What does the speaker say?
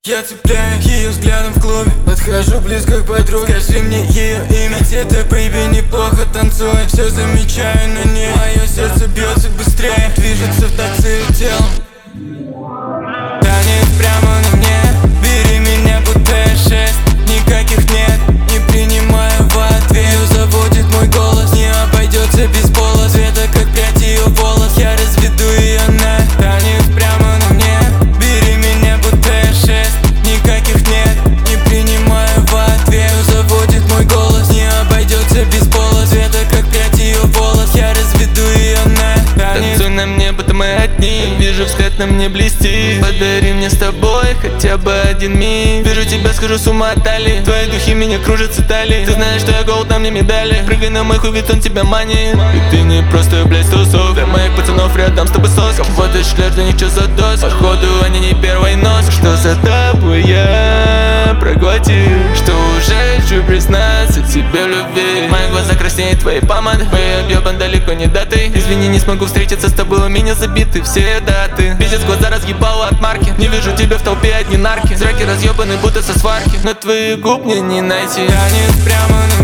Я цепляю ее взглядом в клубе, подхожу близко к подруге. Скажи мне ее имя, где-то, бэйби, неплохо танцует. Все замечаю на ней, мое сердце бьется быстрее, движется в такт с ее телом. Танец прямо на мне, бери меня, будто я 6. Никаких нет, не принимаю в ответ. Ее заводит мой голос, не обойдется без пола. Света, как прядь ее волос, я разведу ее на. Танец прямо на мне, бери меня, будто я 6. Никаких нет, не принимаю в ответ. Ее заводит мой голос, не обойдется без пола. Света, как прядь ее волос, я разведу ее на. Танцуй на мне, будто мы одни. Вижу взгляд на мне блестит. Подари мне с тобой хотя бы один миг. Вижу тебя, схожу с ума от талии. Твои духи меня кружат с Италии. Ты знаешь, что я голд, на мне медали. Прыгай на мой хуй, ведь он тебя манит. И ты не просто, блядь, тусов. Для моих пацанов рядом с тобой сос. Кого-то шлешь, да ничего за дос. Походу они не первый нос. Что за тобой я проглотил, что уже хочу признаться тебе в любви. Мои глаза краснеют твоей помады. Мы объебан далеко не датой. Извини, не смогу встретиться с тобой, у меня забиты все даты. Пиздец, глаза разъебало от марки. Не вижу тебя в толпе, одни нарки. Зраки разъебаны, будто со сварки. Но твоих губ мне не найти. Танец прямо на